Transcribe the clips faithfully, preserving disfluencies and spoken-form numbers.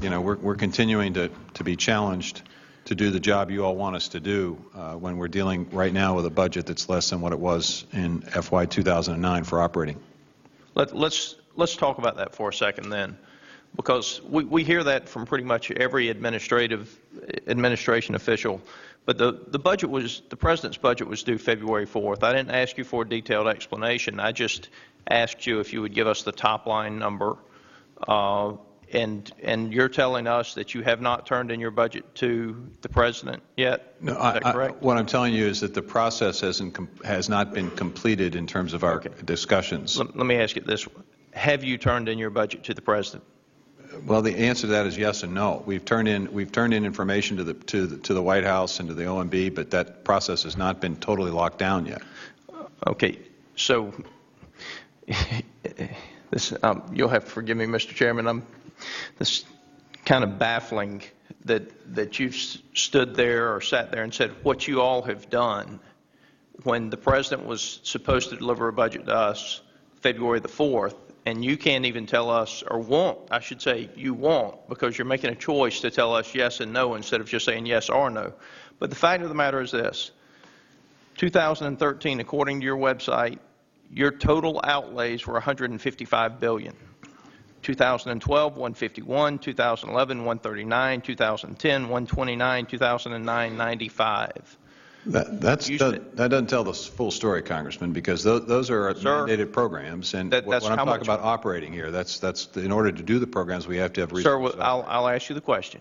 you know, we're, we're continuing to, to be challenged to do the job you all want us to do uh, when we're dealing right now with a budget that's less than what it was in F Y two thousand nine for operating. Let, let's, let's talk about that for a second then, because we, we hear that from pretty much every administrative administration official. But the, the budget was, the President's budget was due February fourth. I didn't ask you for a detailed explanation. I just asked you if you would give us the top line number. Uh, and, and you're telling us that you have not turned in your budget to the President yet? No, is that I, correct? I, what I'm telling you is that the process hasn't, has not been completed in terms of our okay. discussions. Let, let me ask you this. Have you turned in your budget to the President? Well, the answer to that is yes and no. We've turned in we've turned in information to the to the, to the White House and to the O M B, but that process has not been totally locked down yet. Okay, so this um, you'll have to forgive me, Mister Chairman. I'm this kind of baffling that that you've stood there or sat there and said what you all have done when the President was supposed to deliver a budget to us February the fourth. And you can't even tell us, or won't, I should say you won't, because you're making a choice to tell us yes and no instead of just saying yes or no. But the fact of the matter is this. two thousand thirteen, according to your website, your total outlays were one hundred fifty-five billion dollars. two thousand twelve, one hundred fifty-one, two thousand eleven, one hundred thirty-nine, two thousand ten, one hundred twenty-nine, two thousand nine, ninety-five. That, that's, that, that doesn't tell the full story, Congressman, because those, those are Sir, mandated programs, and that, what, when I'm talking much? about operating here, that's that's in order to do the programs, we have to have resources. Sir, well, I'll, I'll ask you the question.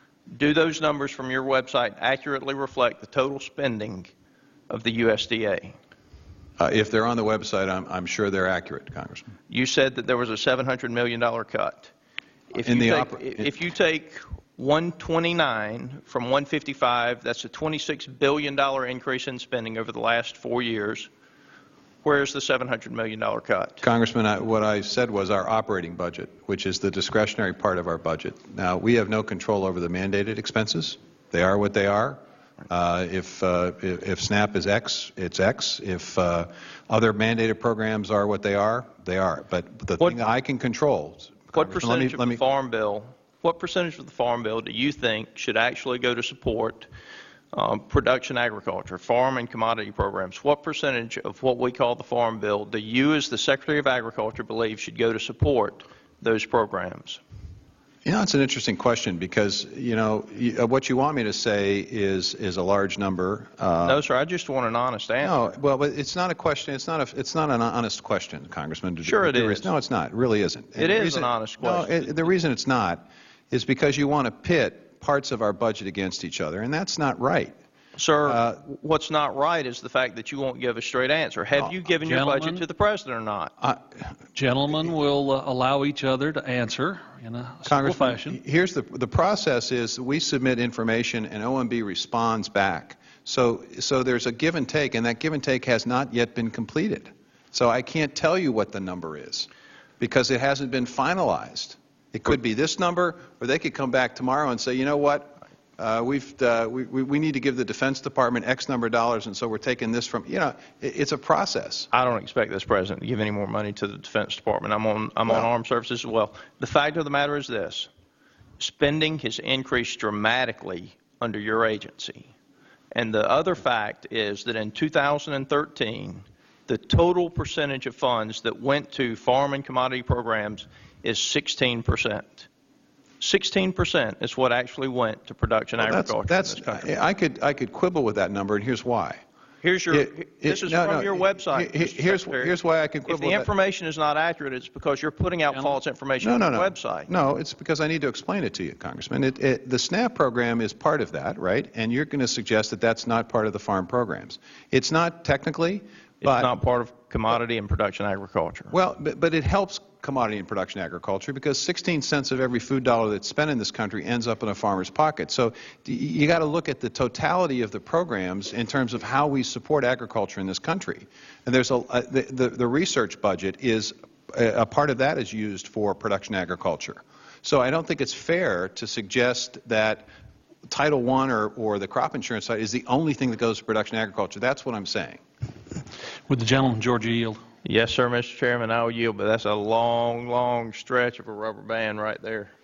Do those numbers from your website accurately reflect the total spending of the U S D A? Uh, if they're on the website, I'm, I'm sure they're accurate, Congressman. You said that there was a seven hundred million dollars cut. If in you the take, if you take one hundred twenty-nine from one hundred fifty-five, that's a twenty-six billion dollars increase in spending over the last four years. Where's the seven hundred million dollars cut? Congressman, I, what I said was our operating budget, which is the discretionary part of our budget. Now, we have no control over the mandated expenses. They are what they are. Uh, if, uh, if, if SNAP is X, it's X. If uh, other mandated programs are what they are, they are. But the what, thing that I can control, what percentage let me, of the Farm Bill, what percentage of the Farm Bill do you think should actually go to support um, production agriculture, farm and commodity programs? What percentage of what we call the Farm Bill do you, as the Secretary of Agriculture, believe should go to support those programs? You know, it's an interesting question because, you know, you, uh, what you want me to say is is a large number. Uh, no, sir. I just want an honest answer. No, well, but it's not a question. It's not a. It's not an honest question, Congressman. Sure, it is. No, it's not. It really isn't. And it is reason, an honest question. No, it, the reason it's not is because you want to pit parts of our budget against each other, and that's not right. Sir, uh, what's not right is the fact that you won't give a straight answer. Have uh, you given your budget to the President or not? Uh, gentlemen will uh, allow each other to answer in a civil fashion. Here's the the process: is we submit information and O M B responds back. So so there's a give and take, and that give and take has not yet been completed. So I can't tell you what the number is because it hasn't been finalized. It could be this number, or they could come back tomorrow and say, you know what? Uh, we've, uh, we, we need to give the Defense Department X number of dollars, and so we're taking this from, you know, it, it's a process. I don't expect this President to give any more money to the Defense Department. I'm on, I'm well, on armed services as well. The fact of the matter is this. Spending has increased dramatically under your agency. And the other fact is that in two thousand thirteen, the total percentage of funds that went to farm and commodity programs is sixteen percent. sixteen percent is what actually went to production well, agriculture that's, in this country. I could, I could quibble with that number, and here's why. Here's your, it, it, this is no, from no, your website. It, here's, here's why I can quibble If the with information that. is not accurate, it's because you're putting out false information no, on no, the no. website. No, it's because I need to explain it to you, Congressman. It, it, the SNAP program is part of that, right? And you're going to suggest that that's not part of the farm programs. It's not technically. It's but, not part of commodity and production agriculture. Well, but, but it helps commodity and production agriculture because sixteen cents of every food dollar that's spent in this country ends up in a farmer's pocket. So you got to look at the totality of the programs in terms of how we support agriculture in this country. And there's a, a the, the, the research budget is a, a part of that is used for production agriculture. So I don't think it's fair to suggest that Title One or, or the crop insurance side is the only thing that goes to production agriculture. That's what I'm saying. Would the gentleman, Georgia, yield? Yes, sir, Mister Chairman, I will yield, but that's a long, long stretch of a rubber band right there.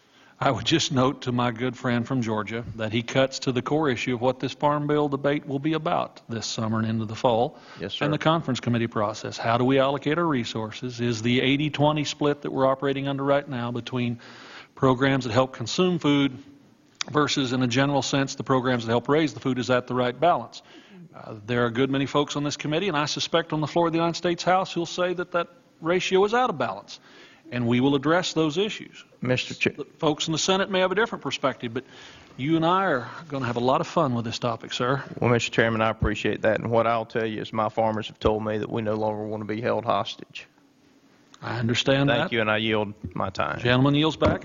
I would just note to my good friend from Georgia that he cuts to the core issue of what this Farm Bill debate will be about this summer and into the fall. Yes, sir. And the conference committee process. How do we allocate our resources? Is the eighty twenty split that we're operating under right now between programs that help consume food versus, in a general sense, the programs that help raise the food, is that the right balance? Uh, there are a good many folks on this committee, and I suspect on the floor of the United States House, who'll say that that ratio is out of balance. And we will address those issues. Mister Chair. The folks in the Senate may have a different perspective, but you and I are going to have a lot of fun with this topic, sir. Well, Mister Chairman, I appreciate that. And what I'll tell you is my farmers have told me that we no longer want to be held hostage. I understand that. Thank you, and I yield my time. Gentleman yields back.